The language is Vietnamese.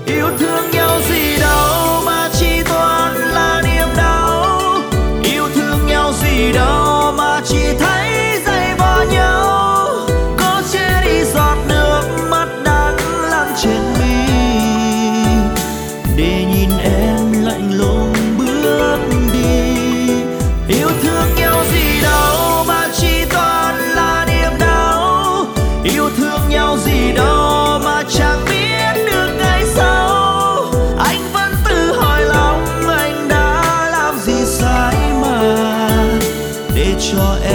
Yêu thương nhau gì đâu mà chỉ toàn là niềm đau. Yêu thương nhau gì đâu mà chỉ thấy dây vò nhau. Có che đi giọt nước mắt đắng lăn trên mi, để nhìn em lạnh lùng bước đi. Yêu thương nhau gì đâu mà chỉ toàn là niềm đau. Yêu thương nhau gì đâu mà chẳng biết được ngày sau. Anh vẫn tự hỏi lòng anh đã làm gì sai mà để cho em